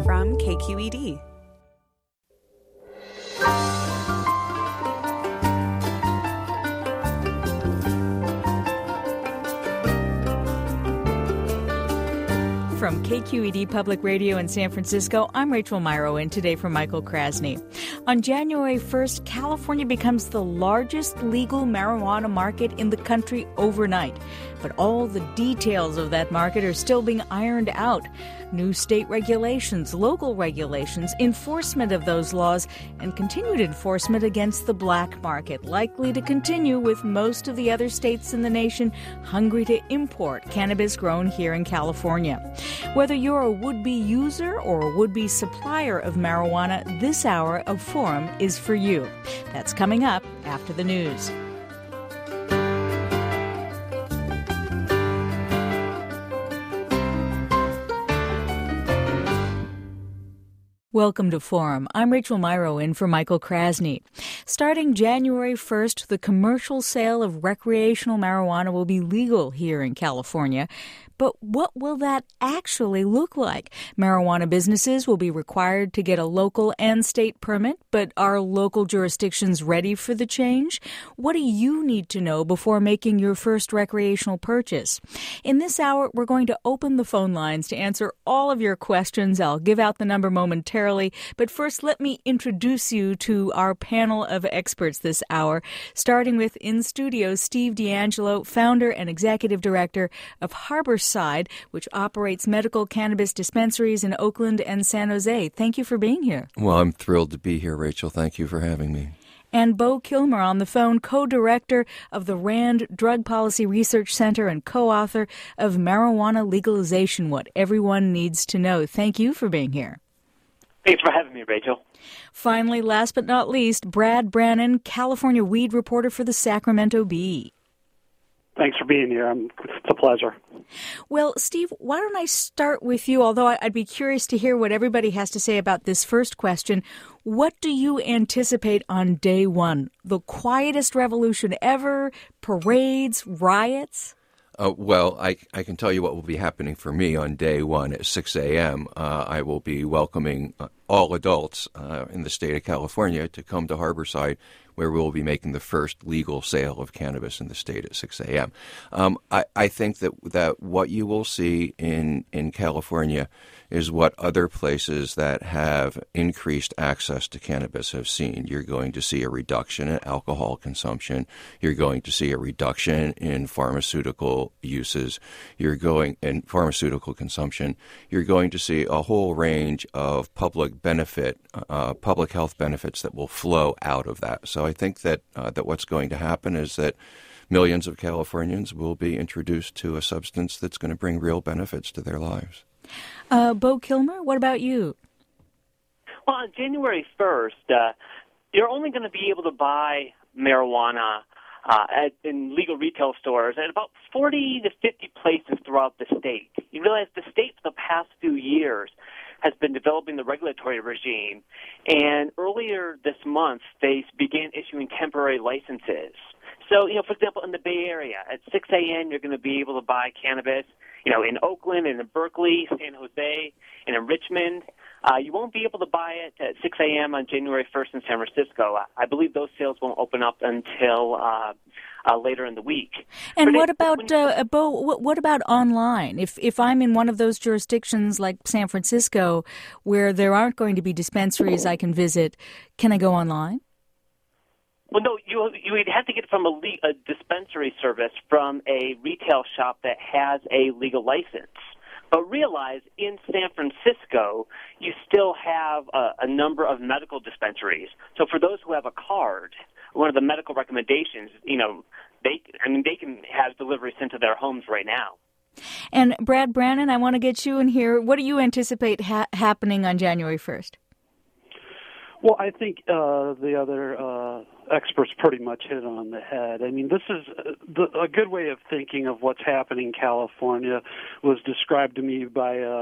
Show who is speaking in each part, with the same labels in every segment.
Speaker 1: from KQED. From KQED Public Radio in San Francisco, I'm Rachel Myrow, and today for Michael Krasny. On January 1st, California becomes the largest legal marijuana market in the country overnight. But all the details of that market are still being ironed out. New state regulations, local regulations, enforcement of those laws, and continued enforcement against the black market, likely to continue with most of the other states in the nation hungry to import cannabis grown here in California. Whether you're a would-be user or a would-be supplier of marijuana, this hour of Forum is for you. That's coming up after the news. Welcome to Forum. I'm Rachel Myrow in for Michael Krasny. Starting January 1st, the commercial sale of recreational marijuana will be legal here in California. But what will that actually look like? Marijuana businesses will be required to get a local and state permit, but are local jurisdictions ready for the change? What do you need to know before making your first recreational purchase? In this hour, we're going to open the phone lines to answer all of your questions. I'll give out the number momentarily, but first let me introduce you to our panel of experts this hour, starting with in studio Steve D'Angelo, founder and executive director of Harborside, which operates medical cannabis dispensaries in Oakland and San Jose. Thank you for being here.
Speaker 2: Well, I'm thrilled to be here, Rachel. Thank you for having me.
Speaker 1: And Beau Kilmer on the phone, co-director of the RAND Drug Policy Research Center and co-author of Marijuana Legalization, What Everyone Needs to Know. Thank you for being here.
Speaker 3: Thanks for having me, Rachel.
Speaker 1: Finally, last but not least, Brad Brannon, California weed reporter for the Sacramento Bee.
Speaker 4: Thanks for being here. It's a pleasure.
Speaker 1: Well, Steve, why don't I start with you, although I'd be curious to hear what everybody has to say about this first question. What do you anticipate on day one? The quietest revolution ever? Parades? Riots?
Speaker 2: Well, I can tell you what will be happening for me on day one at 6 a.m. I will be welcoming all adults in the state of California to come to Harborside, where we will be making the first legal sale of cannabis in the state at 6 a.m. I think that what you will see in California is what other places that have increased access to cannabis have seen. You're going to see a reduction in alcohol consumption. You're going to see a reduction in pharmaceutical uses. In pharmaceutical consumption. You're going to see a whole range of public health benefits that will flow out of that. So I think that what's going to happen is that millions of Californians will be introduced to a substance that's going to bring real benefits to their lives.
Speaker 1: Beau Kilmer, what about you?
Speaker 3: Well, on January 1st, you're only going to be able to buy marijuana in legal retail stores at about 40 to 50 places throughout the state. You realize the state for the past few years has been developing the regulatory regime, and earlier this month they began issuing temporary licenses. So, for example, in the Bay Area, at 6 a.m. you're going to be able to buy cannabis, in Oakland and in Berkeley, San Jose, and in Richmond. You won't be able to buy it at 6 a.m. on January 1st in San Francisco. I believe those sales won't open up until later in the week.
Speaker 1: And what about, Beau, what about online? If I'm in one of those jurisdictions like San Francisco where there aren't going to be dispensaries I can visit, can I go online?
Speaker 3: Well, no, you would have to get it from a dispensary service from a retail shop that has a legal license. But realize in San Francisco, you still have a number of medical dispensaries. So for those who have a card, one of the medical recommendations, they can have delivery sent to their homes right now.
Speaker 1: And Brad Brannon, I want to get you in here. What do you anticipate happening on January 1st?
Speaker 4: Well, I think the other experts pretty much hit on the head. I mean, this is a good way of thinking of what's happening in California was described to me by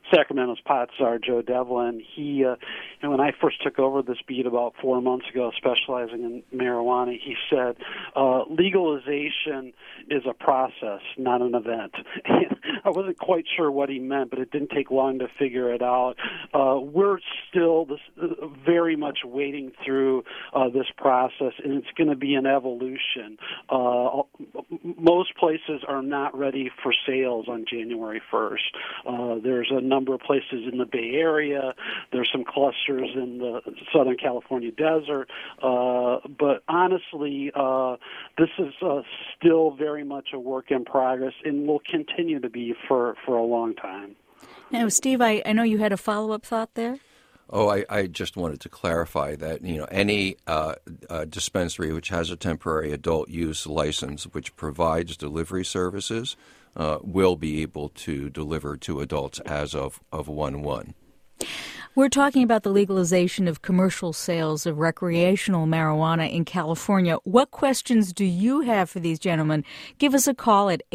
Speaker 4: Sacramento's pot czar, Joe Devlin, he, when I first took over this beat about 4 months ago, specializing in marijuana, he said, legalization is a process, not an event. I wasn't quite sure what he meant, but it didn't take long to figure it out. We're still very much wading through this process, and it's going to be an evolution. Most places are not ready for sales on January 1st. There's a number of places in the Bay Area. There's some clusters in the Southern California desert. But honestly, this is still very much a work in progress and will continue to be for a long time.
Speaker 1: Now, Steve, I know you had a follow-up thought there.
Speaker 2: Oh, I just wanted to clarify that, any dispensary which has a temporary adult use license which provides delivery services will be able to deliver to adults as of 1/1.
Speaker 1: We're talking about the legalization of commercial sales of recreational marijuana in California. What questions do you have for these gentlemen? Give us a call at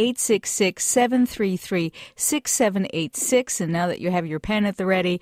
Speaker 1: 866-733-6786. And now that you have your pen at the ready,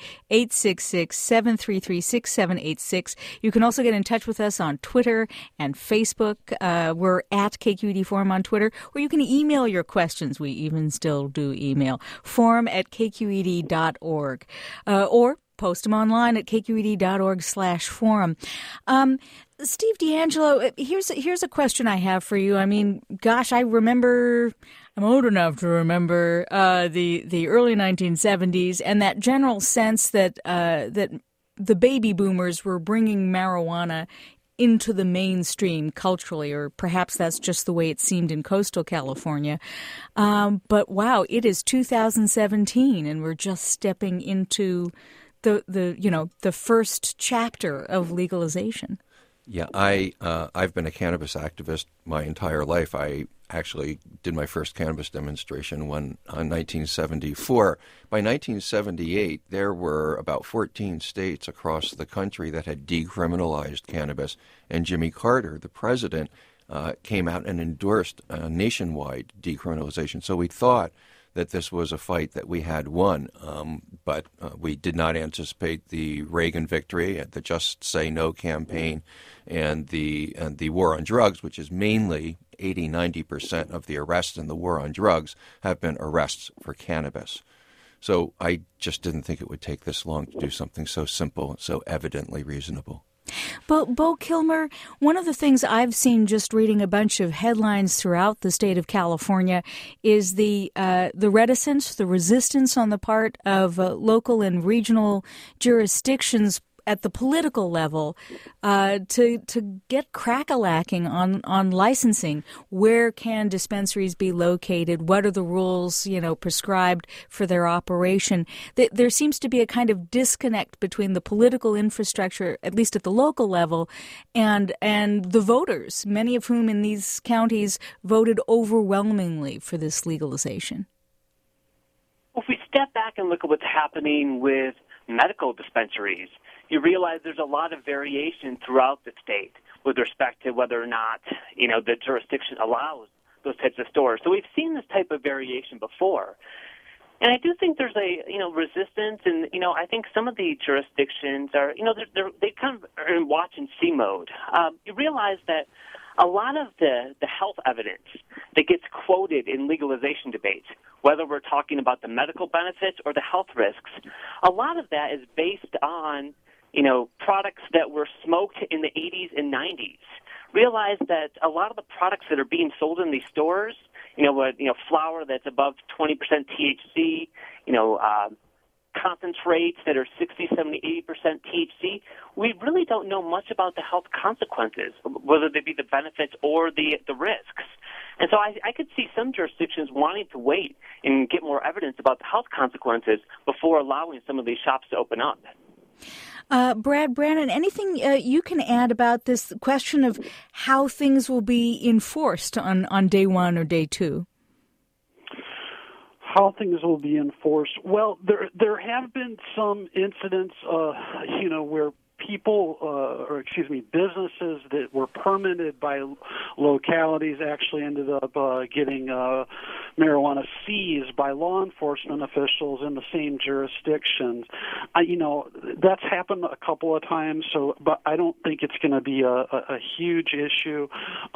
Speaker 1: 866-733-6786. You can also get in touch with us on Twitter and Facebook. We're at KQED Forum on Twitter. Or you can email your questions. We even still do email. forum@kqed.org. Or post them online at kqed.org/forum. Steve D'Angelo, here's a question I have for you. I mean, gosh, I'm old enough to remember the early 1970s and that general sense that the baby boomers were bringing marijuana into the mainstream culturally, or perhaps that's just the way it seemed in coastal California. But wow, it is 2017, and we're just stepping into the first chapter of legalization.
Speaker 2: Yeah, I've been a cannabis activist my entire life. I actually did my first cannabis demonstration in 1974. By 1978, there were about 14 states across the country that had decriminalized cannabis, and Jimmy Carter, the president, came out and endorsed nationwide decriminalization. So we thought that this was a fight that we had won, but we did not anticipate the Reagan victory, the Just Say No campaign, and the war on drugs, which is mainly 80-90% of the arrests in the war on drugs have been arrests for cannabis. So I just didn't think it would take this long to do something so simple, so evidently reasonable.
Speaker 1: Bo Kilmer, one of the things I've seen just reading a bunch of headlines throughout the state of California is the reticence, the resistance on the part of local and regional jurisdictions at the political level to get crack-a-lacking on licensing. Where can dispensaries be located? What are the rules, prescribed for their operation? There seems to be a kind of disconnect between the political infrastructure, at least at the local level, and the voters, many of whom in these counties voted overwhelmingly for this legalization.
Speaker 3: Well, if we step back and look at what's happening with medical dispensaries, you realize there's a lot of variation throughout the state with respect to whether or not, the jurisdiction allows those types of stores. So we've seen this type of variation before. And I do think there's a, resistance, and, I think some of the jurisdictions are, they kind of are in watch and see mode. You realize that a lot of the health evidence that gets quoted in legalization debates, whether we're talking about the medical benefits or the health risks, a lot of that is based on products that were smoked in the 80s and 90s. Realize that a lot of the products that are being sold in these stores, flour that's above 20% THC, concentrates that are 60, 70, 80% THC, we really don't know much about the health consequences, whether they be the benefits or the risks. And so I could see some jurisdictions wanting to wait and get more evidence about the health consequences before allowing some of these shops to open up.
Speaker 1: Brad Brannon, anything you can add about this question of how things will be enforced on day one or day two?
Speaker 4: How things will be enforced? Well, there have been some incidents, where businesses that were permitted by localities actually ended up getting marijuana seized by law enforcement officials in the same jurisdictions. That's happened a couple of times, but I don't think it's going to be a huge issue.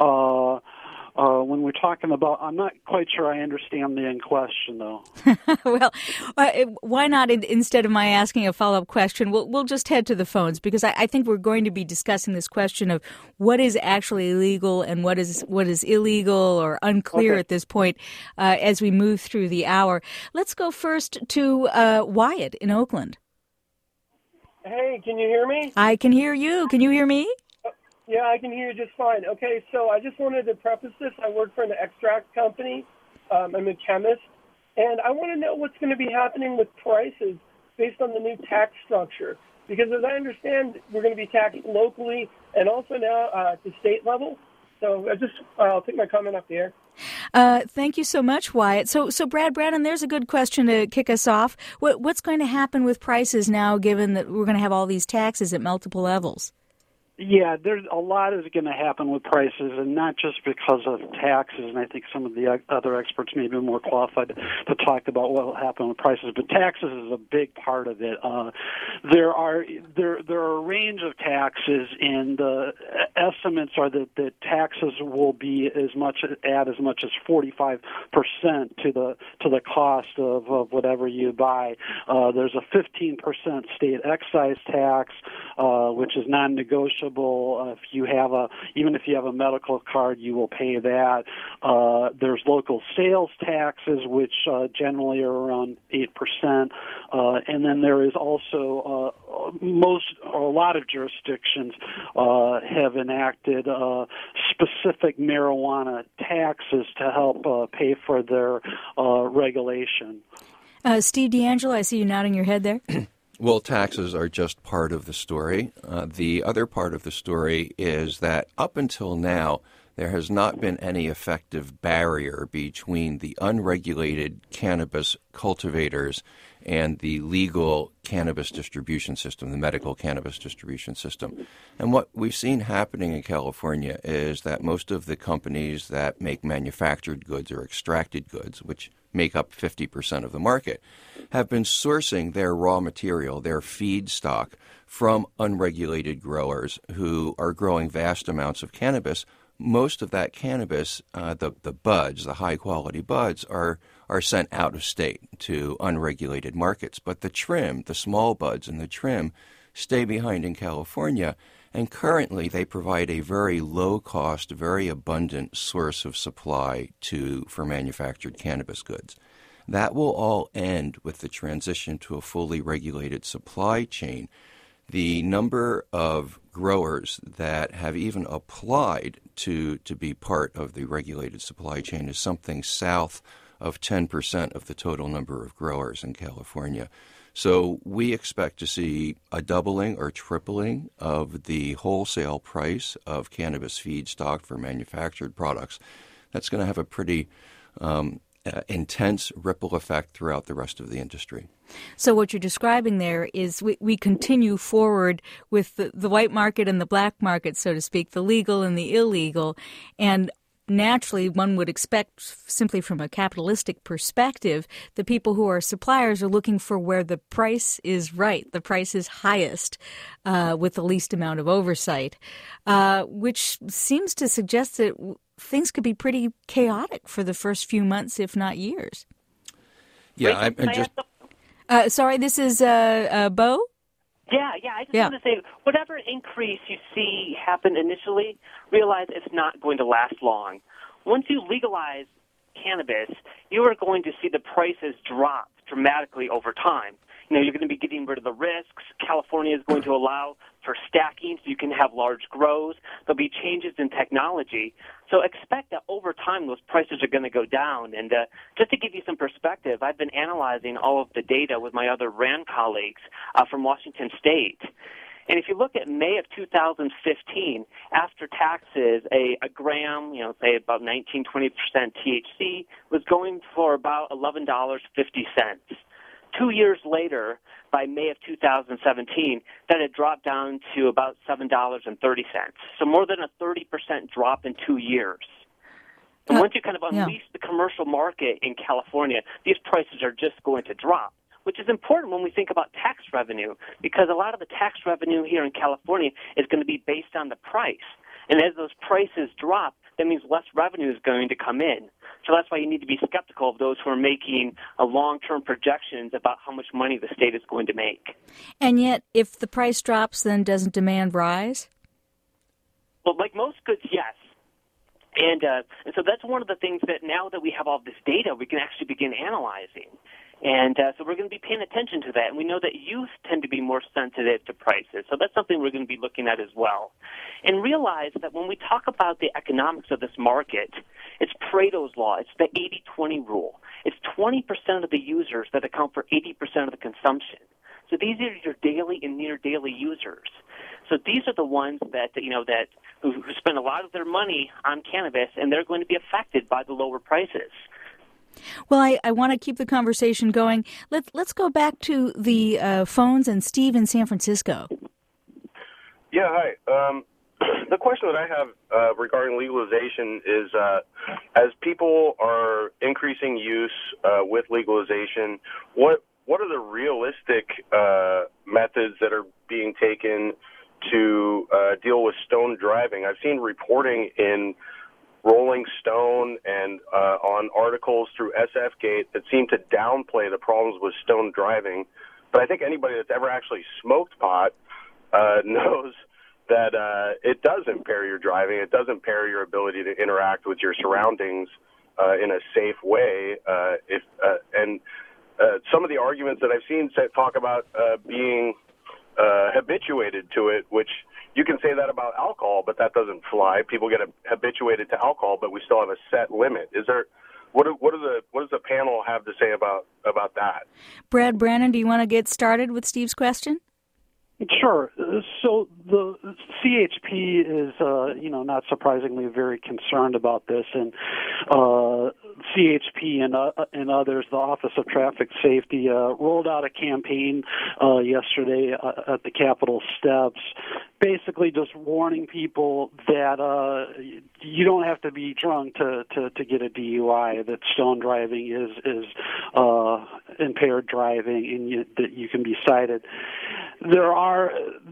Speaker 4: When we're talking about, I'm not quite sure I understand the end question, though.
Speaker 1: Well, why not, instead of my asking a follow-up question, we'll just head to the phones, because I think we're going to be discussing this question of what is actually legal and what is illegal or unclear at this point as we move through the hour. Let's go first to Wyatt in Oakland.
Speaker 5: Hey, can you hear me?
Speaker 1: I can hear you. Can you hear me?
Speaker 5: Yeah, I can hear you just fine. Okay, so I just wanted to preface this. I work for an extract company. I'm a chemist. And I want to know what's going to be happening with prices based on the new tax structure. Because as I understand, we're going to be taxed locally and also now at the state level. So I'll take my comment off the air.
Speaker 1: Thank you so much, Wyatt. So Brad Brannon, there's a good question to kick us off. What's going to happen with prices now, given that we're going to have all these taxes at multiple levels?
Speaker 4: Yeah, there's a lot is going to happen with prices, and not just because of taxes. And I think some of the other experts may be more qualified to talk about what will happen with prices. But taxes is a big part of it. There are a range of taxes, and the estimates are that the taxes will be as much as 45% to the cost of whatever you buy. There's a 15% state excise tax, which is non-negotiable. Even if you have a medical card, you will pay that. There's local sales taxes, which generally are around 8%, and then there is also a lot of jurisdictions have enacted specific marijuana taxes to help pay for their regulation.
Speaker 1: Steve D'Angelo, I see you nodding your head there.
Speaker 2: Well, taxes are just part of the story. The other part of the story is that up until now, there has not been any effective barrier between the unregulated cannabis cultivators and the legal cannabis distribution system, the medical cannabis distribution system. And what we've seen happening in California is that most of the companies that make manufactured goods or extracted goods, which make up 50% of the market, have been sourcing their raw material, their feedstock, from unregulated growers who are growing vast amounts of cannabis. Most of that cannabis, the buds, the high-quality buds, are sent out of state to unregulated markets. But the trim, the small buds and the trim, stay behind in California. And currently, they provide a very low-cost, very abundant source of supply for manufactured cannabis goods. That will all end with the transition to a fully regulated supply chain. The number of growers that have even applied to be part of the regulated supply chain is something south of 10% of the total number of growers in California. So we expect to see a doubling or tripling of the wholesale price of cannabis feedstock for manufactured products. That's going to have a pretty intense ripple effect throughout the rest of the industry.
Speaker 1: So what you're describing there is we continue forward with the white market and the black market, so to speak, the legal and the illegal, and naturally, one would expect, simply from a capitalistic perspective, the people who are suppliers are looking for where the price is right, the price is highest, with the least amount of oversight, which seems to suggest that things could be pretty chaotic for the first few months, if not years.
Speaker 2: Yeah,
Speaker 1: sorry, this is Bo?
Speaker 3: Yeah, I just want to say, whatever increase you see happen initially, realize it's not going to last long. Once you legalize cannabis, you are going to see the prices drop dramatically over time. You're going to be getting rid of the risks. California is going to allow for stacking so you can have large grows. There'll be changes in technology. So expect that over time those prices are going to go down. And just to give you some perspective, I've been analyzing all of the data with my other RAND colleagues from Washington State. And if you look at May of 2015, after taxes, a gram, say about 19-20% THC, was going for about $11.50. 2 years later, by May of 2017, that had dropped down to about $7.30. So more than a 30% drop in 2 years. And once you kind of unleash the commercial market in California, these prices are just going to drop, which is important when we think about tax revenue, because a lot of the tax revenue here in California is going to be based on the price. And as those prices drop, that means less revenue is going to come in. So that's why you need to be skeptical of those who are making long-term projections about how much money the state is going to make.
Speaker 1: And yet, if the price drops, then doesn't demand rise?
Speaker 3: Well, like most goods, yes. And so that's one of the things that now that we have all this data, we can actually begin analyzing. And so we're going to be paying attention to that. And we know that youth tend to be more sensitive to prices. So that's something we're going to be looking at as well. And realize that when we talk about the economics of this market, it's Pareto's law. It's the 80-20 rule. It's 20% of the users that account for 80% of the consumption. So these are your daily and near daily users. So these are the ones that, who spend a lot of their money on cannabis, and they're going to be affected by the lower prices.
Speaker 1: Well, I want to keep the conversation going. Let's go back to the phones and Steve in San Francisco.
Speaker 6: Yeah, hi. The question that I have regarding legalization is, as people are increasing use with legalization, what are the realistic methods that are being taken to deal with stoned driving? I've seen reporting in Rolling Stone and on articles through SFGate that seem to downplay the problems with stoned driving. But I think anybody that's ever actually smoked pot knows that it does impair your driving. It does impair your ability to interact with your surroundings in a safe way. Some of the arguments that I've seen talk about being habituated to it, which you can say that about alcohol, but that doesn't fly. People get habituated to alcohol, but we still have a set limit. What does the panel have to say about that?
Speaker 1: Brad Brannon, do you want to get started with Steve's question?
Speaker 4: Sure. So the CHP is, not surprisingly, very concerned about this, and CHP and others, the Office of Traffic Safety, rolled out a campaign yesterday at the Capitol steps, basically just warning people that you don't have to be drunk to get a DUI, that stone driving is impaired driving, and that you can be cited. There are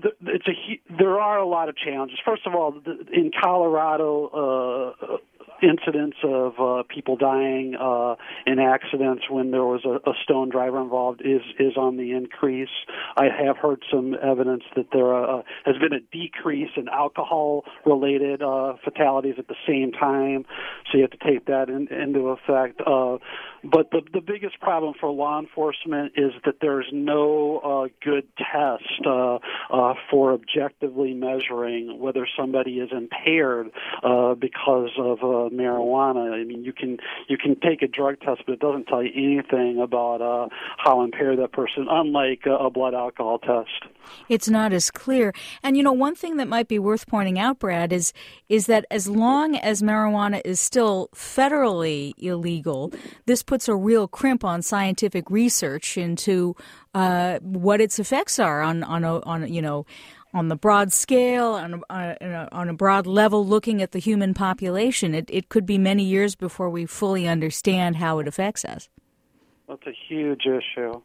Speaker 4: a lot of challenges. First of all, in Colorado, incidents of people dying in accidents when there was a stone driver involved is on the increase. I have heard some evidence that there has been a decrease in alcohol-related fatalities at the same time, so you have to take that into effect. But the biggest problem for law enforcement is that there's no good test for objectively measuring whether somebody is impaired because of marijuana. I mean, you can take a drug test, but it doesn't tell you anything about how impaired that person, unlike a blood alcohol test.
Speaker 1: It's not as clear. And, one thing that might be worth pointing out, Brad, is that as long as marijuana is still federally illegal, this puts a real crimp on scientific research into what its effects are on the broad scale, on a broad level, looking at the human population. It could be many years before we fully understand how it affects us.
Speaker 4: That's a huge issue.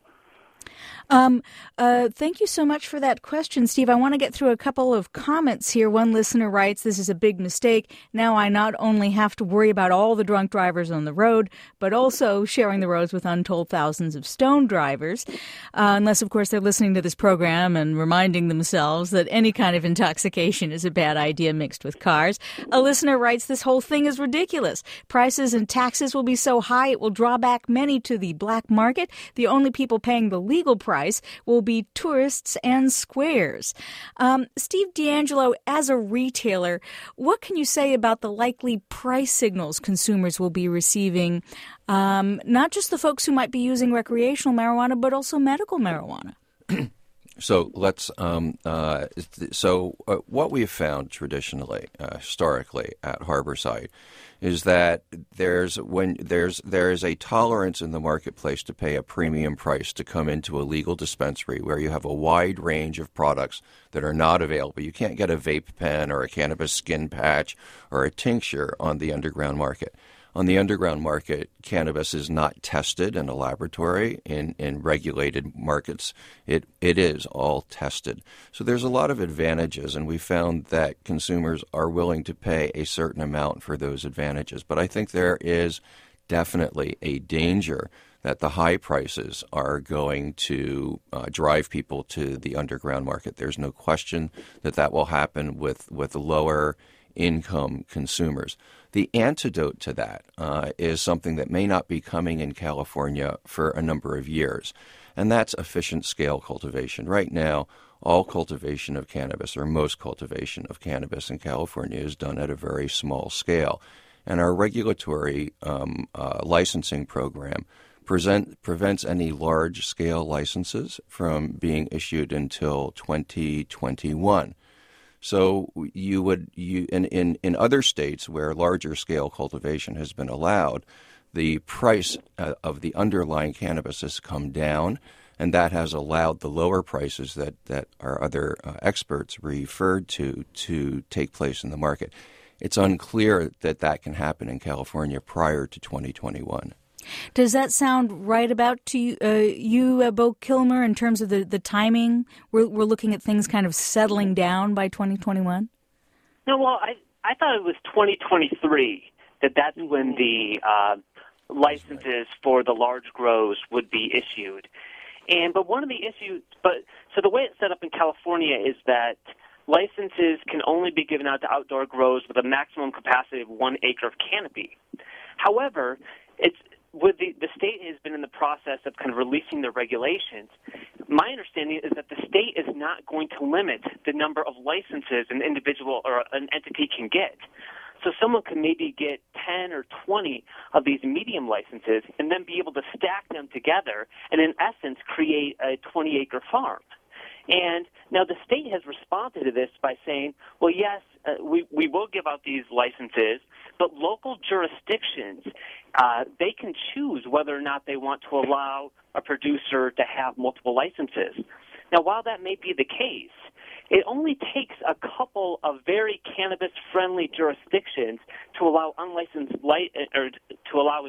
Speaker 1: Thank you so much for that question, Steve. I want to get through a couple of comments here. One listener writes, "This is a big mistake. Now I not only have to worry about all the drunk drivers on the road, but also sharing the roads with untold thousands of stone drivers." Unless, of course, they're listening to this program and reminding themselves that any kind of intoxication is a bad idea mixed with cars. A listener writes, "This whole thing is ridiculous. Prices and taxes will be so high it will draw back many to the black market. The only people paying the legal price will be tourists and squares." Steve D'Angelo, as a retailer, what can you say about the likely price signals consumers will be receiving, not just the folks who might be using recreational marijuana, but also medical marijuana?
Speaker 2: So let's. What we've found traditionally, historically, at Harborside, is that there is a tolerance in the marketplace to pay a premium price to come into a legal dispensary where you have a wide range of products that are not available. You can't get a vape pen or a cannabis skin patch or a tincture on the underground market. On the underground market, cannabis is not tested in a laboratory. In regulated markets, it is all tested. So there's a lot of advantages, and we found that consumers are willing to pay a certain amount for those advantages. But I think there is definitely a danger that the high prices are going to drive people to the underground market. There's no question that will happen with lower income consumers. The antidote to that is something that may not be coming in California for a number of years, and that's efficient scale cultivation. Right now, all cultivation of cannabis, or most cultivation of cannabis in California, is done at a very small scale. And our regulatory licensing program prevents any large-scale licenses from being issued until 2021. So in other states where larger scale cultivation has been allowed, the price of the underlying cannabis has come down, and that has allowed the lower prices that our other experts referred to take place in the market. It's unclear that can happen in California prior to 2021.
Speaker 1: Does that sound right about to you, Bo Kilmer, in terms of the timing? We're looking at things kind of settling down by 2021?
Speaker 3: No, well, I thought it was 2023 that's when the licenses for the large grows would be issued. But one of the issues, so the way it's set up in California is that licenses can only be given out to outdoor grows with a maximum capacity of 1 acre of canopy. However, the state has been in the process of kind of releasing the regulations. My understanding is that the state is not going to limit the number of licenses an individual or an entity can get. So someone can maybe get 10 or 20 of these medium licenses and then be able to stack them together and, in essence, create a 20-acre farm. And now the state has responded to this by saying, well, yes, we will give out these licenses, but local jurisdictions, they can choose whether or not they want to allow a producer to have multiple licenses. Now, while that may be the case, it only takes a couple of very cannabis-friendly jurisdictions to allow unlicensed or to allow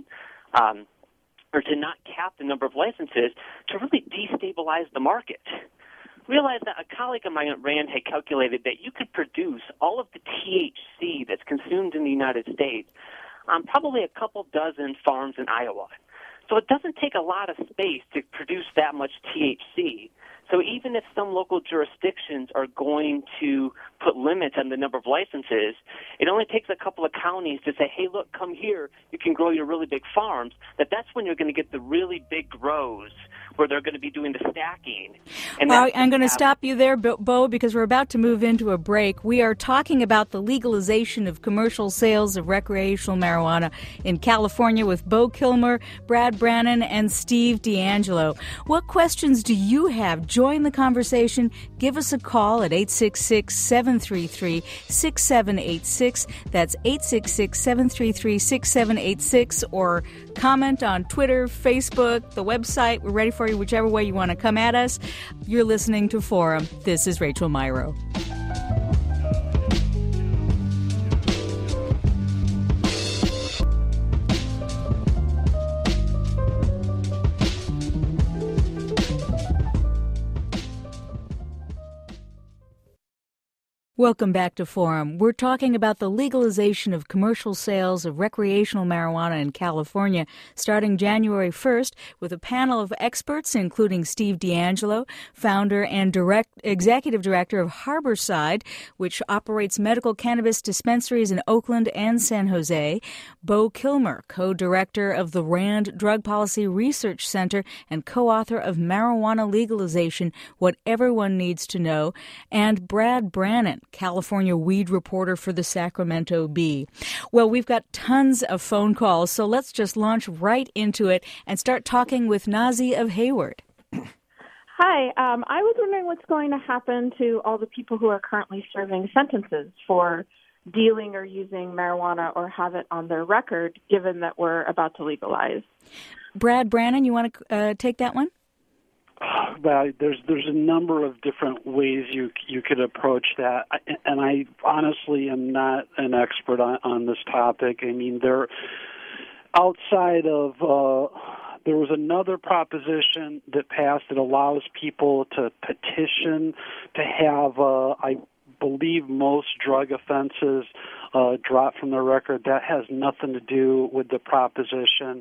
Speaker 3: or to not cap the number of licenses to really destabilize the market. Realize that a colleague of mine at RAND had calculated that you could produce all of the THC that's consumed in the United States on probably a couple dozen farms in Iowa. So it doesn't take a lot of space to produce that much THC. So even if some local jurisdictions are going to put limits on the number of licenses, it only takes a couple of counties to say, hey, look, come here, you can grow your really big farms, that's when you're going to get the really big grows where they're going to be doing the stacking. And
Speaker 1: well, I'm going to stop you there, Bo, because we're about to move into a break. We are talking about the legalization of commercial sales of recreational marijuana in California with Bo Kilmer, Brad Brannon, and Steve D'Angelo. What questions do you have? Join the conversation. Give us a call at 866-733-6786. That's 866-733-6786, or comment on Twitter, Facebook, the website. We're ready for you whichever way you want to come at us. You're listening to Forum. This is Rachel Myrow. Welcome back to Forum. We're talking about the legalization of commercial sales of recreational marijuana in California starting January 1st with a panel of experts, including Steve D'Angelo, founder and executive director of Harborside, which operates medical cannabis dispensaries in Oakland and San Jose, Bo Kilmer, co-director of the RAND Drug Policy Research Center and co-author of Marijuana Legalization, What Everyone Needs to Know, and Brad Brannon, California weed reporter for the Sacramento Bee. Well, we've got tons of phone calls, so let's just launch right into it and start talking with Nazi of Hayward.
Speaker 7: Hi. I was wondering what's going to happen to all the people who are currently serving sentences for dealing or using marijuana or have it on their record, given that we're about to legalize.
Speaker 1: Brad Brannon, you want to take that one?
Speaker 4: Well, there's a number of different ways you could approach that, and I honestly am not an expert on this topic. I mean, outside of there was another proposition that passed that allows people to petition to have, I believe, most drug offenses dropped from their record. That has nothing to do with the proposition.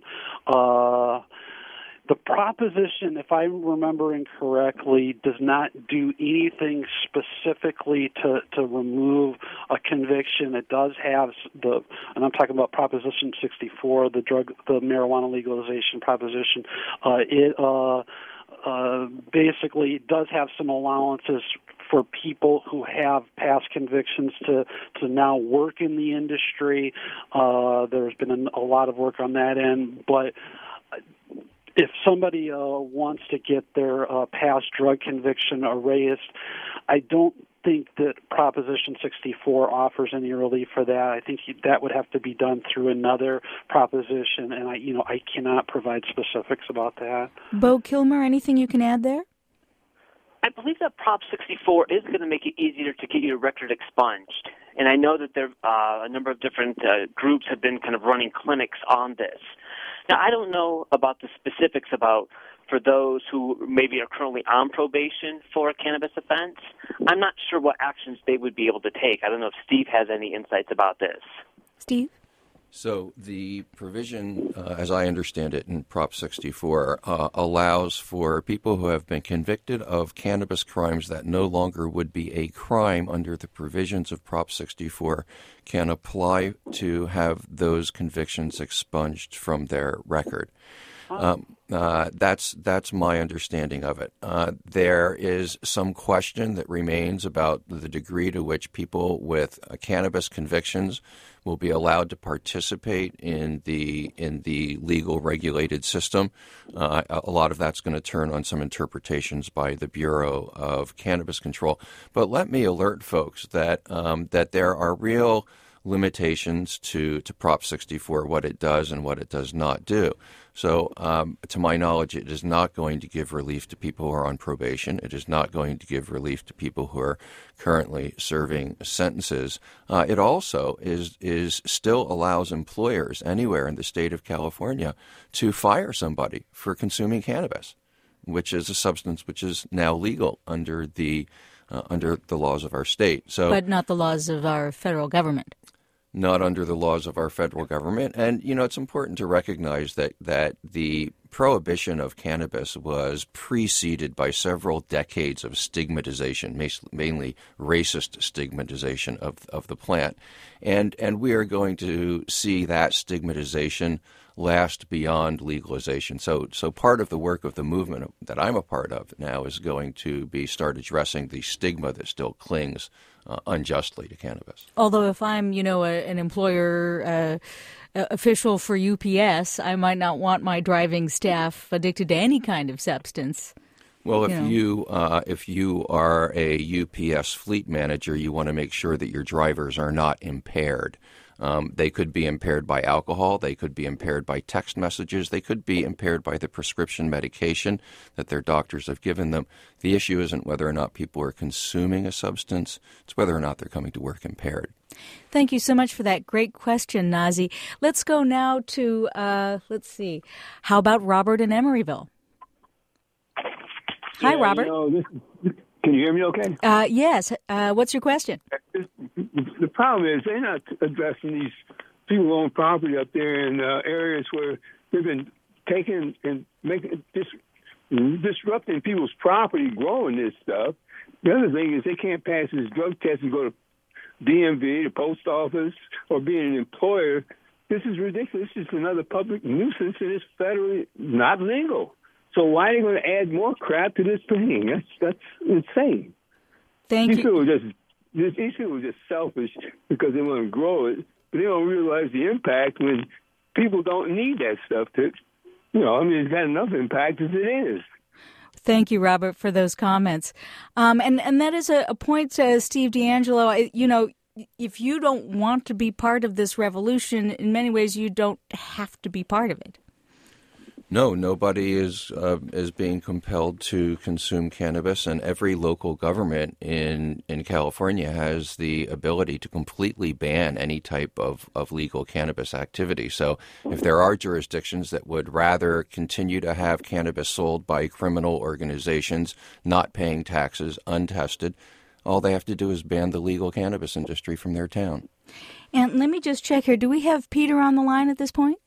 Speaker 4: The proposition, if I'm remembering correctly, does not do anything specifically to remove a conviction. It does have and I'm talking about Proposition 64, the marijuana legalization proposition. It basically does have some allowances for people who have past convictions to now work in the industry. There's been a lot of work on that end, but if somebody wants to get their past drug conviction erased, I don't think that Proposition 64 offers any relief for that. I think that would have to be done through another proposition, and I cannot provide specifics about that.
Speaker 1: Bo Kilmer, anything you can add there?
Speaker 3: I believe that Prop 64 is going to make it easier to get your record expunged. And I know that there a number of different groups have been kind of running clinics on this. Now, I don't know about the specifics about for those who maybe are currently on probation for a cannabis offense. I'm not sure what actions they would be able to take. I don't know if Steve has any insights about this.
Speaker 1: Steve?
Speaker 2: So the provision, as I understand it in Prop 64, allows for people who have been convicted of cannabis crimes that no longer would be a crime under the provisions of Prop 64 can apply to have those convictions expunged from their record. That's my understanding of it. There is some question that remains about the degree to which people with cannabis convictions will be allowed to participate in the legal regulated system. A lot of that's going to turn on some interpretations by the Bureau of Cannabis Control. But let me alert folks that that there are real limitations to Prop 64, what it does and what it does not do. So, to my knowledge, it is not going to give relief to people who are on probation. It is not going to give relief to people who are currently serving sentences. It also is still allows employers anywhere in the state of California to fire somebody for consuming cannabis, which is a substance which is now legal under the laws of our state. So,
Speaker 1: but not the laws of our federal government.
Speaker 2: Not under the laws of our federal government. And, it's important to recognize that the prohibition of cannabis was preceded by several decades of stigmatization, mainly racist stigmatization of the plant. And we are going to see that stigmatization last beyond legalization. So part of the work of the movement that I'm a part of now is going to be start addressing the stigma that still clings unjustly to cannabis.
Speaker 1: Although if I'm, an employer official for UPS, I might not want my driving staff addicted to any kind of substance.
Speaker 2: Well, if you are a UPS fleet manager, you want to make sure that your drivers are not impaired. They could be impaired by alcohol. They could be impaired by text messages. They could be impaired by the prescription medication that their doctors have given them. The issue isn't whether or not people are consuming a substance. It's whether or not they're coming to work impaired.
Speaker 1: Thank you so much for that great question, Nazi. Let's go now to, let's see, how about Robert in Emeryville? Hi, Robert.
Speaker 8: Can you hear me okay?
Speaker 1: Yes. What's your question?
Speaker 8: The problem is they're not addressing these people who own property up there in areas where they've been taking and making disrupting people's property, growing this stuff. The other thing is they can't pass this drug test and go to DMV, the post office, or being an employer. This is ridiculous. This is another public nuisance and it's federally not legal. So why are they going to add more crap to this thing? That's insane.
Speaker 1: Thank you.
Speaker 8: These people are just selfish because they want to grow it, but they don't realize the impact when people don't need that stuff to, it's got enough impact as it is.
Speaker 1: Thank you, Robert, for those comments. And that is a point, Steve DeAngelo. If you don't want to be part of this revolution, in many ways you don't have to be part of it.
Speaker 2: No, nobody is being compelled to consume cannabis, and every local government in California has the ability to completely ban any type of legal cannabis activity. So if there are jurisdictions that would rather continue to have cannabis sold by criminal organizations, not paying taxes, untested, all they have to do is ban the legal cannabis industry from their town.
Speaker 1: And let me just check here. Do we have Peter on the line at this point?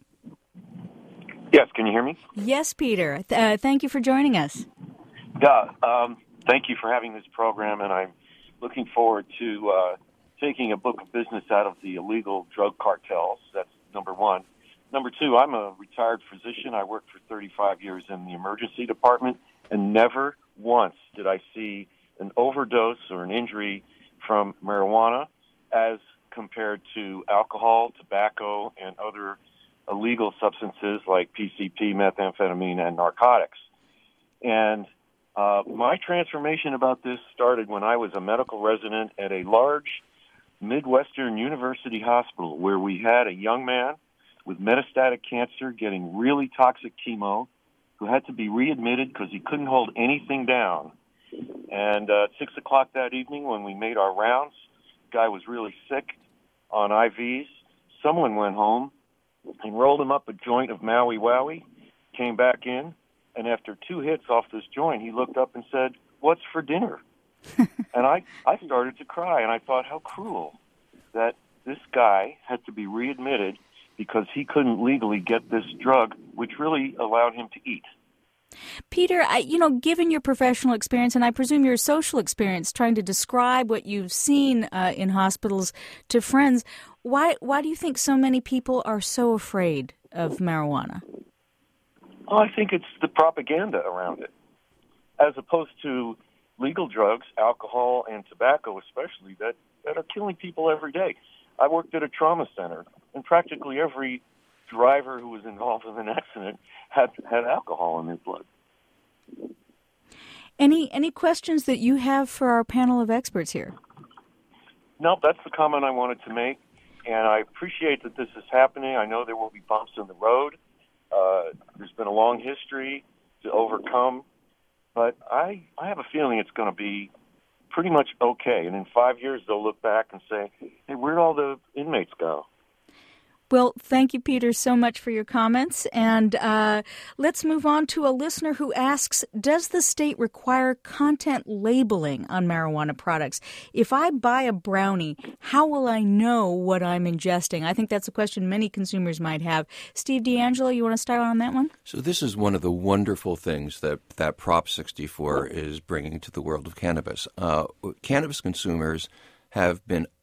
Speaker 9: Yes, can you hear me?
Speaker 1: Yes, Peter. Thank you for joining us.
Speaker 9: Yeah, thank you for having this program, and I'm looking forward to taking a book of business out of the illegal drug cartels. That's number one. Number two, I'm a retired physician. I worked for 35 years in the emergency department, and never once did I see an overdose or an injury from marijuana as compared to alcohol, tobacco, and other illegal substances like PCP, methamphetamine, and narcotics. And my transformation about this started when I was a medical resident at a large Midwestern university hospital where we had a young man with metastatic cancer getting really toxic chemo who had to be readmitted because he couldn't hold anything down. And at 6 o'clock that evening when we made our rounds, the guy was really sick on IVs. Someone went home and rolled him up a joint of Maui Wowie, came back in, and after 2 hits off this joint, he looked up and said, "What's for dinner?" And I started to cry, and I thought, how cruel that this guy had to be readmitted because he couldn't legally get this drug, which really allowed him to eat.
Speaker 1: Peter, given your professional experience, and I presume your social experience, trying to describe what you've seen in hospitals to friends, why do you think so many people are so afraid of marijuana?
Speaker 9: Well, I think it's the propaganda around it. As opposed to legal drugs, alcohol and tobacco especially, that are killing people every day. I worked at a trauma center, and practically every driver who was involved in an accident had alcohol in their blood.
Speaker 1: Any questions that you have for our panel of experts here?
Speaker 9: No, that's the comment I wanted to make, and I appreciate that this is happening. I know there will be bumps in the road. There's been a long history to overcome, but I have a feeling it's going to be pretty much okay, and in 5 years they'll look back and say, hey, where'd all the inmates go?
Speaker 1: Well, thank you, Peter, so much for your comments. And let's move on to a listener who asks, does the state require content labeling on marijuana products? If I buy a brownie, how will I know what I'm ingesting? I think that's a question many consumers might have. Steve DeAngelo, you want to start on that one?
Speaker 2: So this is one of the wonderful things that Prop 64 is bringing to the world of cannabis. Cannabis consumers have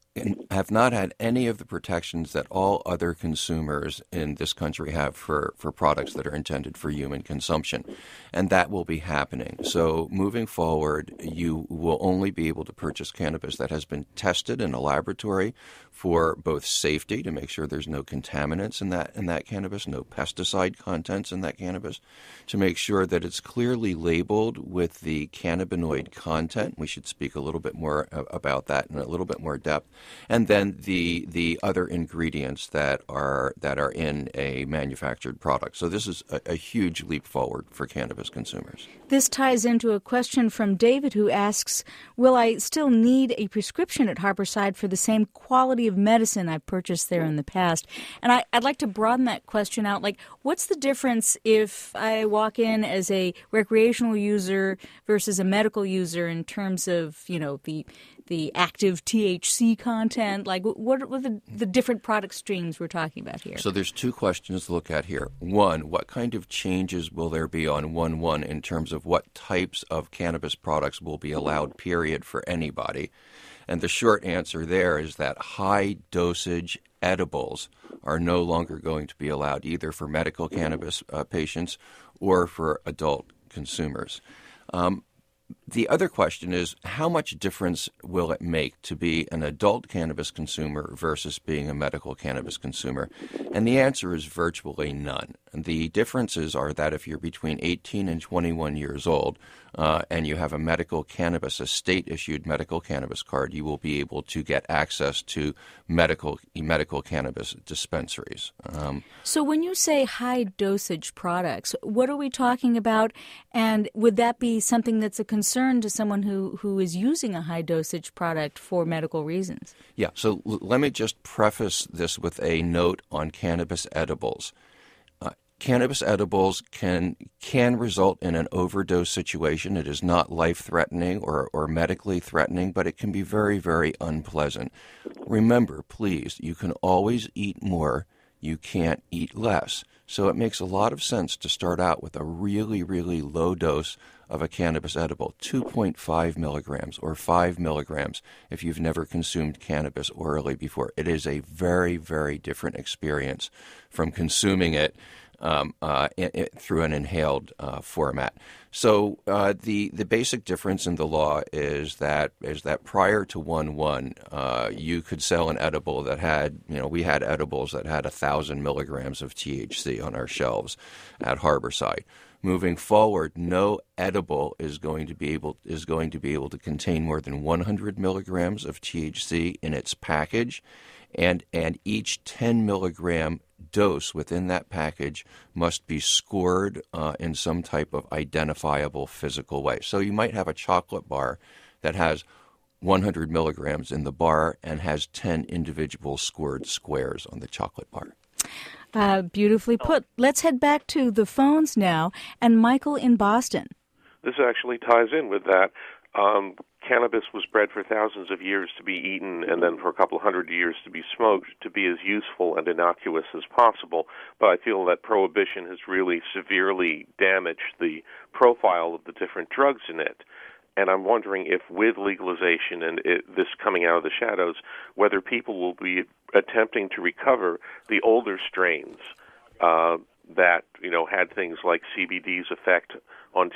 Speaker 2: not had any of the protections that all other consumers in this country have for products that are intended for human consumption. And that will be happening. So moving forward, you will only be able to purchase cannabis that has been tested in a laboratory for both safety, to make sure there's no contaminants in that cannabis, no pesticide contents in that cannabis, to make sure that it's clearly labeled with the cannabinoid content. We should speak a little bit more about that in a little bit more depth. And then the other ingredients that are in a manufactured product. So this is a huge leap forward for cannabis consumers.
Speaker 1: This ties into a question from David, who asks, will I still need a prescription at Harborside for the same quality of medicine I've purchased there in the past? And I'd like to broaden that question out. Like, what's the difference if I walk in as a recreational user versus a medical user in terms of, the active THC content? Like, what are the different product streams we're talking about here?
Speaker 2: So there's two questions to look at here. One, what kind of changes will there be on 1/1 in terms of what types of cannabis products will be allowed, period, for anybody? And the short answer there is that high-dosage edibles are no longer going to be allowed, either for medical cannabis patients or for adult consumers. The other question is, how much difference will it make to be an adult cannabis consumer versus being a medical cannabis consumer? And the answer is virtually none. The differences are that if you're between 18 and 21 years old and you have a a state-issued medical cannabis card, you will be able to get access to medical cannabis dispensaries.
Speaker 1: So when you say high-dosage products, what are we talking about? And would that be something that's a concern to someone who is using a high-dosage product for medical reasons?
Speaker 2: Yeah, so let me just preface this with a note on cannabis edibles. Cannabis edibles can result in an overdose situation. It is not life-threatening or medically threatening, but it can be very, very unpleasant. Remember, please, you can always eat more. You can't eat less. So it makes a lot of sense to start out with a really, really low dose of a cannabis edible, 2.5 milligrams or 5 milligrams if you've never consumed cannabis orally before. It is a very, very different experience from consuming it through an inhaled format. So the basic difference in the law is that prior to 1/1, you could sell an edible that had, we had edibles that had 1,000 milligrams of THC on our shelves at Harborside. Moving forward, no edible is going to be able to contain more than 100 milligrams of THC in its package, and each 10 milligram dose within that package must be scored in some type of identifiable physical way. So you might have a chocolate bar that has 100 milligrams in the bar and has 10 individual scored squares on the chocolate bar.
Speaker 1: Beautifully put. Let's head back to the phones now. And Michael in Boston.
Speaker 9: This actually ties in with that. Cannabis was bred for thousands of years to be eaten and then for a couple hundred years to be smoked, to be as useful and innocuous as possible. But I feel that prohibition has really severely damaged the profile of the different drugs in it. And I'm wondering if with legalization and this coming out of the shadows, whether people will be attempting to recover the older strains that, had things like CBD's effect on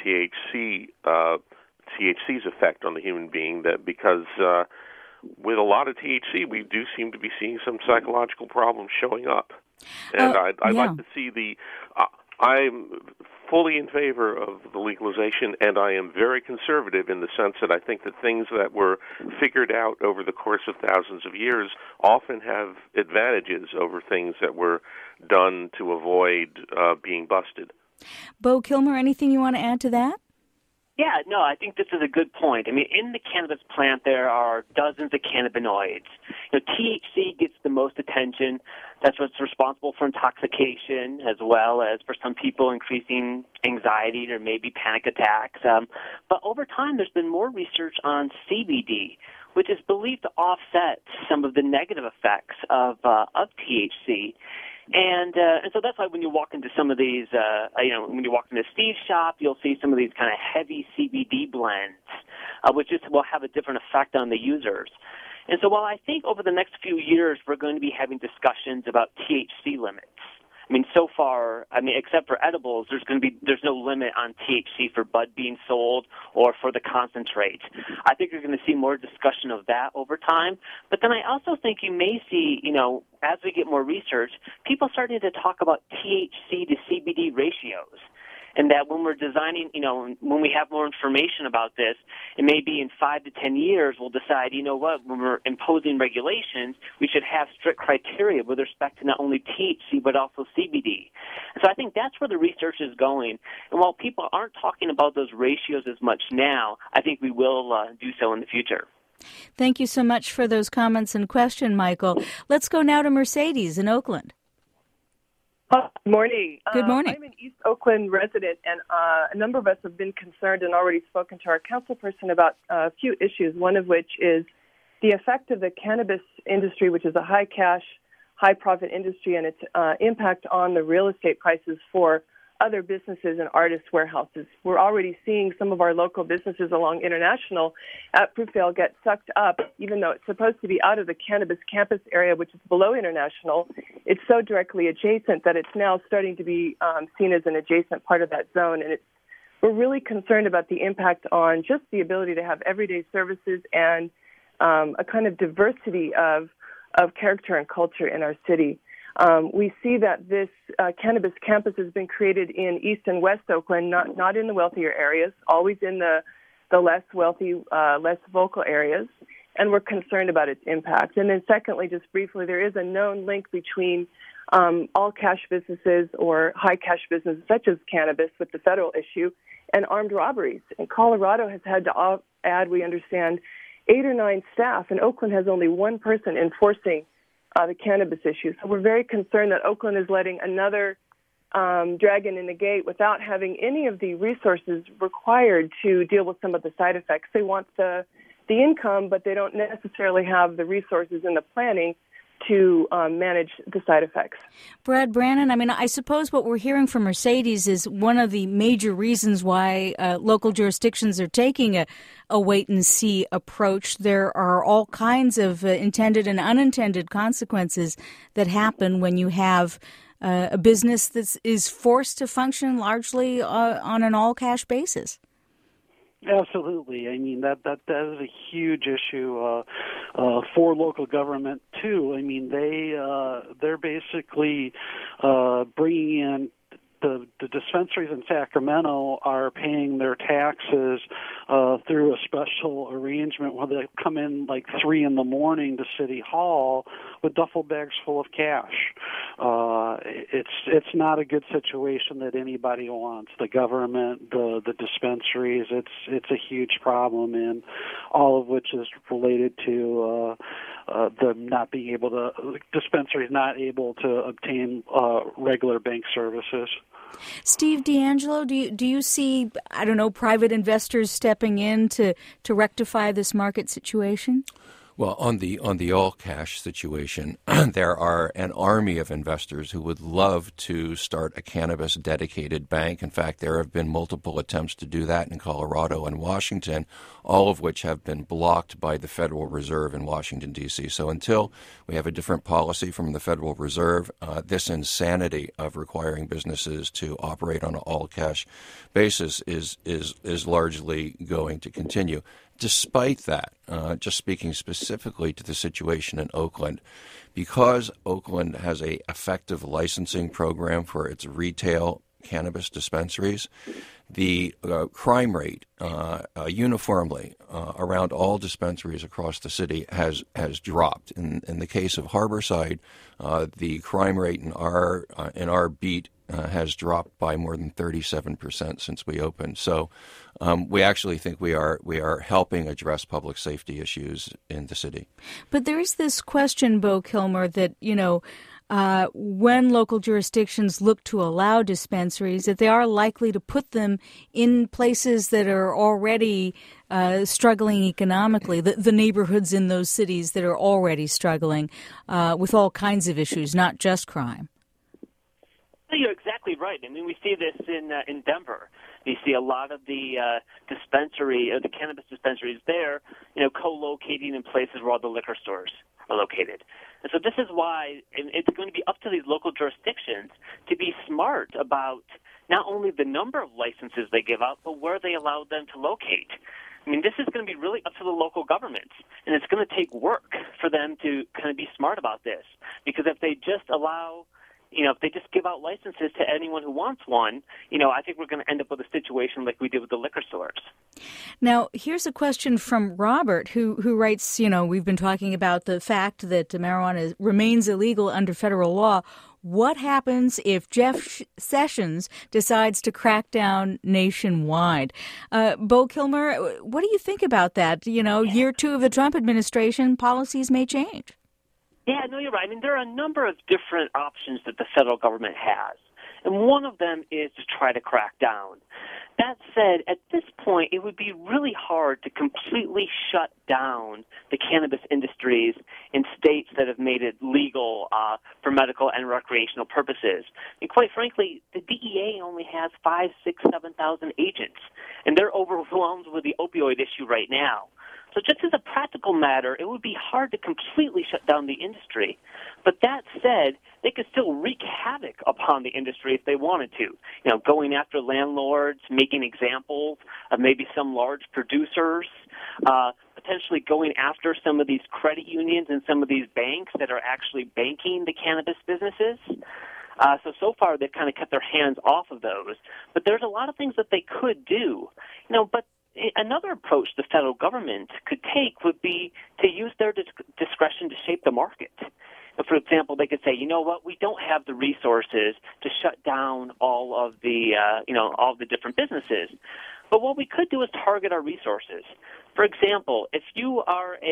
Speaker 9: THC's effect on the human being, that because with a lot of THC, we do seem to be seeing some psychological problems showing up. And I'd like to see I'm fully in favor of the legalization, and I am very conservative in the sense that I think that things that were figured out over the course of thousands of years often have advantages over things that were done to avoid being busted.
Speaker 1: Bo Kilmer, anything you want to add to that?
Speaker 3: Yeah, no, I think this is a good point. I mean, in the cannabis plant, there are dozens of cannabinoids. THC gets the most attention. That's what's responsible for intoxication, as well as for some people increasing anxiety or maybe panic attacks. But over time, there's been more research on CBD, which is believed to offset some of the negative effects of THC. And so that's why when you walk into some of these, when you walk into Steve's shop, you'll see some of these kind of heavy CBD blends, which will have a different effect on the users. And so while I think over the next few years we're going to be having discussions about THC limits, I mean, so far, except for edibles, there's no limit on THC for bud being sold or for the concentrate. I think you're going to see more discussion of that over time. But then I also think you may see, as we get more research, people starting to talk about THC to CBD ratios. And that when we're designing, when we have more information about this, it may be in 5 to 10 years we'll decide, when we're imposing regulations, we should have strict criteria with respect to not only THC but also CBD. And so I think that's where the research is going. And while people aren't talking about those ratios as much now, I think we will do so in the future.
Speaker 1: Thank you so much for those comments and question, Michael. Let's go now to Mercedes in Oakland.
Speaker 10: Good morning.
Speaker 1: Good morning.
Speaker 10: I'm an East Oakland resident, and a number of us have been concerned and already spoken to our councilperson about a few issues, one of which is the effect of the cannabis industry, which is a high-cash, high-profit industry, and its impact on the real estate prices for other businesses and artists' warehouses. We're already seeing some of our local businesses along International at Fruitvale get sucked up, even though it's supposed to be out of the cannabis campus area, which is below International. It's so directly adjacent that it's now starting to be seen as an adjacent part of that zone, and it's we're really concerned about the impact on just the ability to have everyday services and a kind of diversity of character and culture in our city. We see that this cannabis campus has been created in East and West Oakland, not in the wealthier areas, always in the less wealthy, less vocal areas, and we're concerned about its impact. And then secondly, just briefly, there is a known link between all cash businesses or high cash businesses such as cannabis with the federal issue and armed robberies. And Colorado has had to add, we understand, 8 or 9 staff, and Oakland has only one person enforcing the cannabis issue. So we're very concerned that Oakland is letting another dragon in the gate without having any of the resources required to deal with some of the side effects. They want the income, but they don't necessarily have the resources and the planning to manage the side effects.
Speaker 1: Brad Brannon, I mean, I suppose what we're hearing from Mercedes is one of the major reasons why local jurisdictions are taking a wait-and-see approach. There are all kinds of intended and unintended consequences that happen when you have a business that is forced to function largely on an all-cash basis.
Speaker 4: Absolutely. I mean, that is a huge issue for local government too. I mean, they're basically bringing in the dispensaries in Sacramento are paying their taxes through a special arrangement where they come in like 3 a.m. to City Hall with duffel bags full of cash. It's not a good situation that anybody wants. The government, the dispensaries, it's a huge problem, and all of which is related to them not being able to, dispensaries not able to obtain regular bank services.
Speaker 1: Steve D'Angelo, do you see, I don't know, private investors stepping in to rectify this market situation?
Speaker 2: Well, on the all cash situation, there are an army of investors who would love to start a cannabis dedicated bank. In fact, there have been multiple attempts to do that in Colorado and Washington, all of which have been blocked by the Federal Reserve in Washington, D.C. So until we have a different policy from the Federal Reserve, this insanity of requiring businesses to operate on an all cash basis is largely going to continue. Despite that, just speaking specifically to the situation in Oakland, because Oakland has an effective licensing program for its retail cannabis dispensaries, the crime rate uniformly around all dispensaries across the city has dropped. In the case of Harborside, the crime rate in our beat has dropped by more than 37% since we opened. So we actually think we are helping address public safety issues in the city.
Speaker 1: But there is this question, Bo Kilmer, that, when local jurisdictions look to allow dispensaries, that they are likely to put them in places that are already struggling economically, the neighborhoods in those cities that are already struggling with all kinds of issues, not just crime.
Speaker 3: You're exactly right. I mean, we see this in Denver. You see a lot of the the cannabis dispensaries there, co-locating in places where all the liquor stores are located. And so this is why it's going to be up to these local jurisdictions to be smart about not only the number of licenses they give out, but where they allow them to locate. I mean, this is going to be really up to the local governments, and it's going to take work for them to kind of be smart about this. Because if they just allow, if they just give out licenses to anyone who wants one, I think we're going to end up with a situation like we did with the liquor stores.
Speaker 1: Now, here's a question from Robert, who writes, we've been talking about the fact that marijuana remains illegal under federal law. What happens if Jeff Sessions decides to crack down nationwide? Bo Kilmer, what do you think about that? Year 2 of the Trump administration, policies may change.
Speaker 3: Yeah, no, you're right. I mean, there are a number of different options that the federal government has, and one of them is to try to crack down. That said, at this point, it would be really hard to completely shut down the cannabis industries in states that have made it legal for medical and recreational purposes. And quite frankly, the DEA only has 5,000, 6,000, 7,000 agents, and they're overwhelmed with the opioid issue right now. So just as a practical matter, it would be hard to completely shut down the industry. But that said, they could still wreak havoc upon the industry if they wanted to. Going after landlords, making examples of maybe some large producers, potentially going after some of these credit unions and some of these banks that are actually banking the cannabis businesses. So far, they've kind of kept their hands off of those. But there's a lot of things that they could do. But another approach the federal government could take would be to use their discretion to shape the market. For example, they could say, you know what, we don't have the resources to shut down all of the, all of the different businesses. But what we could do is target our resources. For example, if you're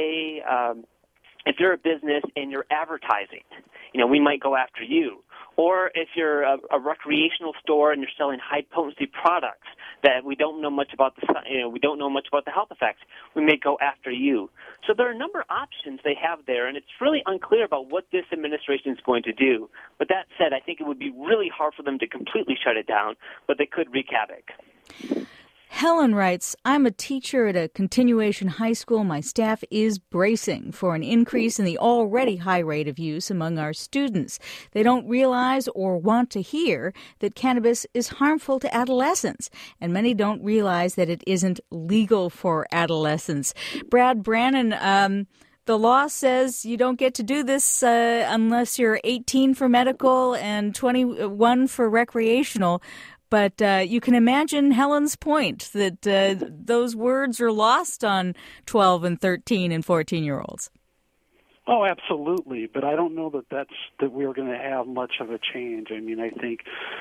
Speaker 3: a business and you're advertising, we might go after you. Or if you're a recreational store and you're selling high potency products that we don't know much about the health effects, we may go after you. So there are a number of options they have there, and it's really unclear about what this administration is going to do. But that said, I think it would be really hard for them to completely shut it down, but they could wreak havoc.
Speaker 1: Helen writes, I'm a teacher at a continuation high school. My staff is bracing for an increase in the already high rate of use among our students. They don't realize or want to hear that cannabis is harmful to adolescents, and many don't realize that it isn't legal for adolescents. Brad Brannon, the law says you don't get to do this unless you're 18 for medical and 21 for recreational. But you can imagine Helen's point that those words are lost on 12 and 13 and 14-year-olds.
Speaker 4: Oh, absolutely. But I don't know that we're going to have much of a change. I mean, I think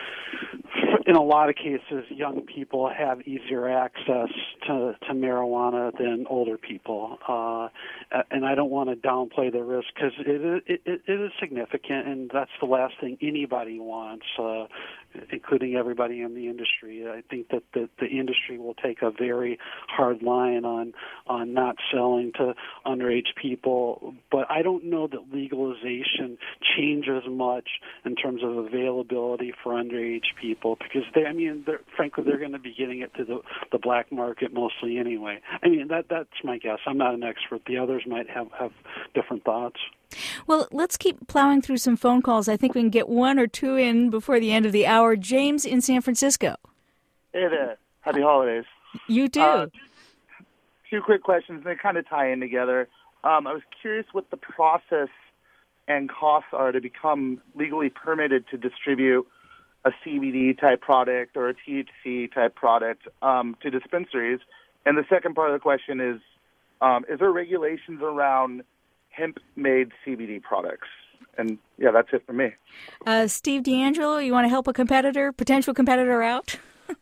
Speaker 4: in a lot of cases, young people have easier access to marijuana than older people. And I don't want to downplay the risk because it is significant, and that's the last thing anybody wants, including everybody in the industry. I think that the industry will take a very hard line on not selling to underage people. But I don't know that legalization changes much in terms of availability for underage people because frankly, they're going to be getting it to the black market mostly anyway. I mean, that's my guess. I'm not an expert. The others might have different thoughts.
Speaker 1: Well, let's keep plowing through some phone calls. I think we can get one or two in before the end of the hour. James in San Francisco.
Speaker 11: Hey there. Happy holidays.
Speaker 1: You too.
Speaker 11: Two quick questions. They kind of tie in together. I was curious what the process and costs are to become legally permitted to distribute a CBD-type product or a THC-type product to dispensaries. And the second part of the question is there regulations around hemp-made CBD products? And, yeah, that's it for me.
Speaker 1: Steve D'Angelo, you want to help a potential competitor out?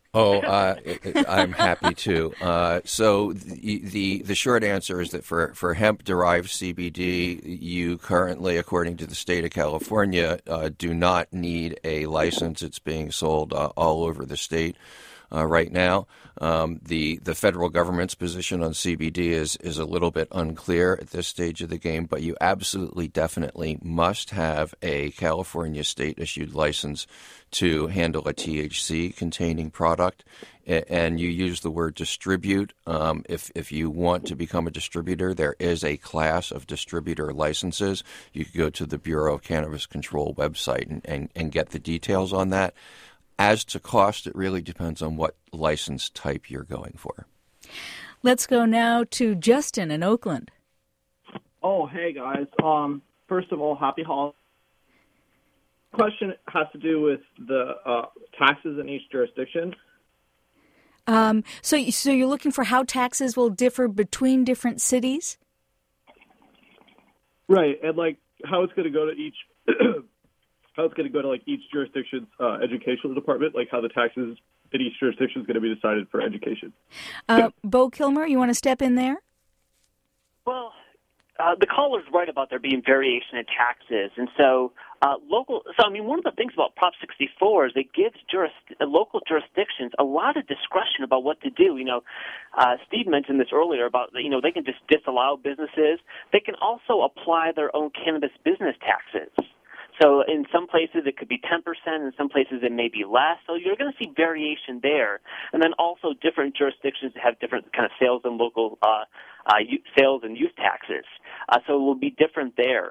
Speaker 2: I'm happy to. So the short answer is that for hemp-derived CBD, you currently, according to the state of California, do not need a license. It's being sold all over the state right now. The federal government's position on CBD is a little bit unclear at this stage of the game, but you absolutely definitely must have a California state-issued license to handle a THC-containing product. And you use the word distribute. If you want to become a distributor, there is a class of distributor licenses. You can go to the Bureau of Cannabis Control website and get the details on that. As to cost, it really depends on what license type you're going for.
Speaker 1: Let's go now to Justin in Oakland.
Speaker 12: Oh, hey, guys. First of all, happy holidays. Question has to do with the taxes in each jurisdiction.
Speaker 1: So you're looking for how taxes will differ between different cities?
Speaker 12: Right, and like how it's going to go to each each jurisdiction's educational department, like how the taxes in each jurisdiction is going to be decided for education.
Speaker 1: Bo Kilmer, you want to step in there?
Speaker 3: Well, the caller's right about there being variation in taxes, and so one of the things about Prop 64 is it gives local jurisdictions a lot of discretion about what to do. Steve mentioned this earlier about they can just disallow businesses. They can also apply their own cannabis business taxes. So in some places it could be 10%, in some places it may be less. So you're going to see variation there. And then also different jurisdictions have different kind of sales and local sales and use taxes. So it will be different there.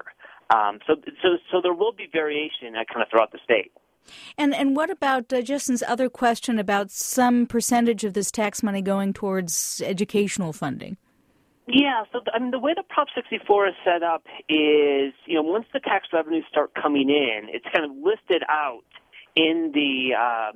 Speaker 3: So there will be variation kind of throughout the state.
Speaker 1: And what about Justin's other question about some percentage of this tax money going towards educational funding?
Speaker 3: Yeah, so the way the Prop 64 is set up is, once the tax revenues start coming in, it's kind of listed out in the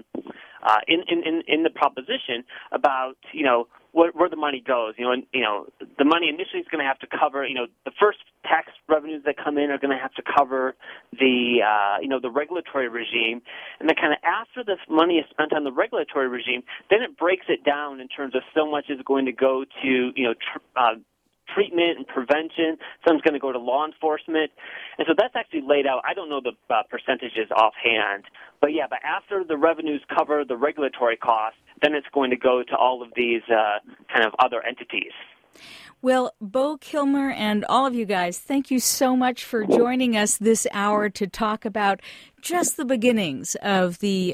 Speaker 3: in the proposition about where the money goes. The money initially is going to have to cover. The first tax revenues that come in are going to have to cover the the regulatory regime, and then kind of after this money is spent on the regulatory regime, then it breaks it down in terms of so much is going to go to treatment and prevention. Some's going to go to law enforcement. And so that's actually laid out. I don't know the percentages offhand. But after the revenues cover the regulatory costs, then it's going to go to all of these kind of other entities.
Speaker 1: Well, Beau Kilmer and all of you guys, thank you so much for joining us this hour to talk about just the beginnings of the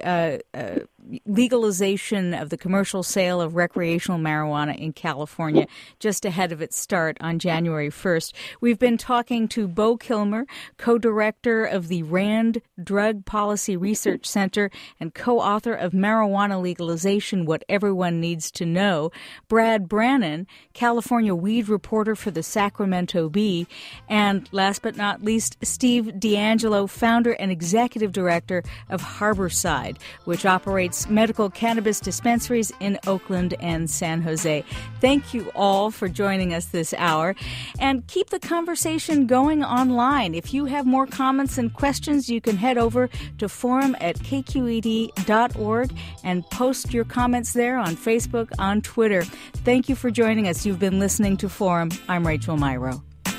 Speaker 1: legalization of the commercial sale of recreational marijuana in California, just ahead of its start on January 1st. We've been talking to Beau Kilmer, co-director of the RAND Drug Policy Research Center and co-author of Marijuana Legalization, What Everyone Needs to Know, Brad Brannon, California weed reporter for the Sacramento Bee, and last but not least, Steve D'Angelo, founder and executive director of Harborside, which operates medical cannabis dispensaries in Oakland and San Jose. Thank you all for joining us this hour, and keep the conversation going online. If you have more comments and questions, you can head over to forum@kqed.org and post your comments there on Facebook, on Twitter. Thank you for joining us. You've been listening to Forum. I'm Rachel Myrow.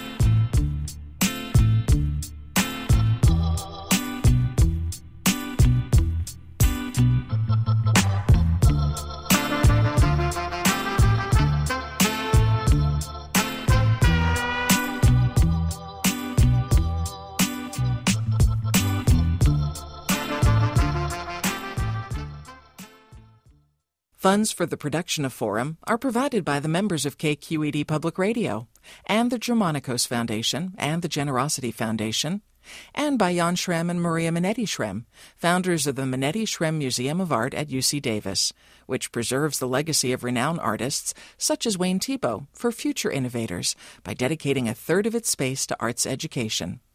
Speaker 13: Funds for the production of Forum are provided by the members of KQED Public Radio and the Germanicos Foundation and the Generosity Foundation, and by Jan Schrem and Maria Minetti-Schrem, founders of the Minetti-Schrem Museum of Art at UC Davis, which preserves the legacy of renowned artists such as Wayne Thiebaud for future innovators by dedicating a third of its space to arts education.